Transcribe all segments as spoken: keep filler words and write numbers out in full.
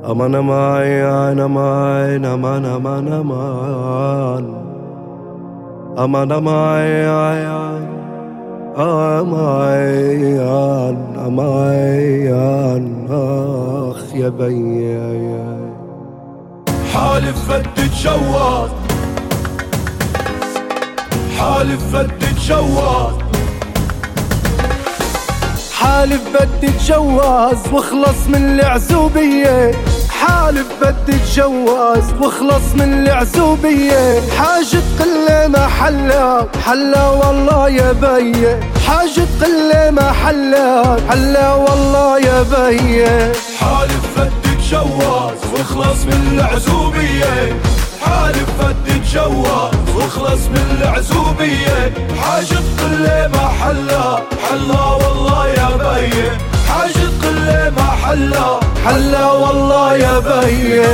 أمان أمان أمان أمان أمان أمان أمان أمان أمان أمان آخ يا بي حالف بدي اتجوز، حالف بدي اتجوز، حالف بدي اتجوز واخلص من العزوبية، حالف بدي اتجوز واخلص من العزوبية، حاجة قلة ما حلا حلا والله يا بي، حاجة قلة ما حلا حلا والله يا بي. حالف بدي اتجوز واخلص من العزوبية، حالف بدي اتجوز واخلص من العزوبية، حاجة قلة ما حلا حلا والله يا بي، حاجة قلة ما حلا حلا والله يا بي.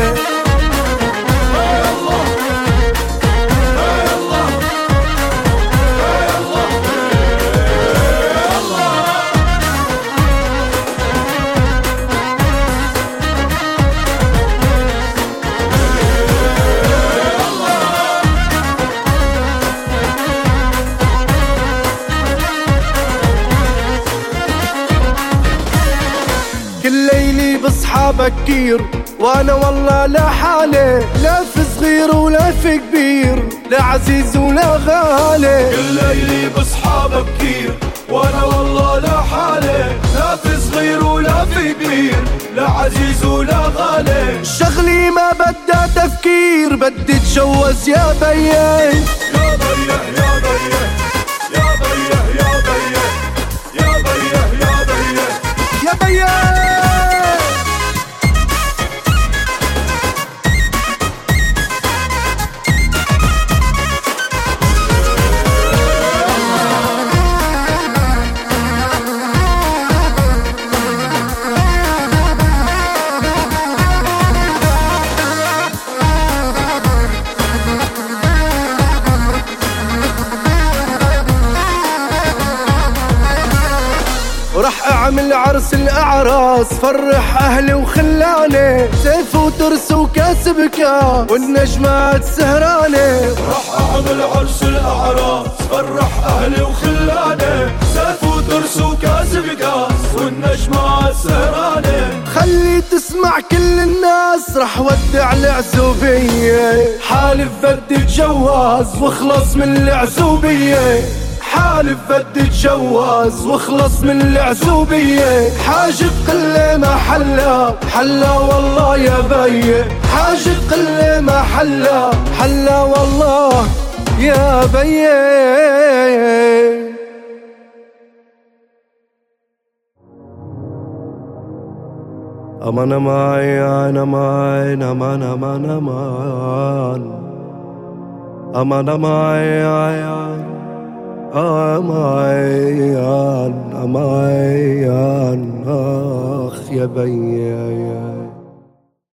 كل ليلي بصحى بكير وانا والله لا حالي، لا في صغير ولا في كبير، لا عزيز ولا غالي. كل ليلي بصحى بكير وانا والله لا حالي، لا في صغير ولا في كبير، لا عزيز ولا غالي. شغلي ما بدها تفكير، بدي اتجوز يا بي يا بي يا بي يا بي يا بي يا بي يا بي يا بي. رح اعمل عرس الاعراس، فرح اهلي وخلاني، سيف وترس وكاس بكا والنجمات سهراني. رح اعمل عرس الاعراس، فرح اهلي وخلاني، سيف وترس وكاس بكاس والنجمات سهراني. خلي تسمع كل الناس، رح ودع العزوبية، حالف بدي اتجوز واخلص من العزوبية، حالف بدي اتجوز واخلص من العزوبية، حاجة قلة ما حلا حلا والله يا بي، حاجة قلة ما حلا حلا والله يا بي. أمان أمان أمان أمان أمان أمان أمان أمان أمان أمان آخ يا بي.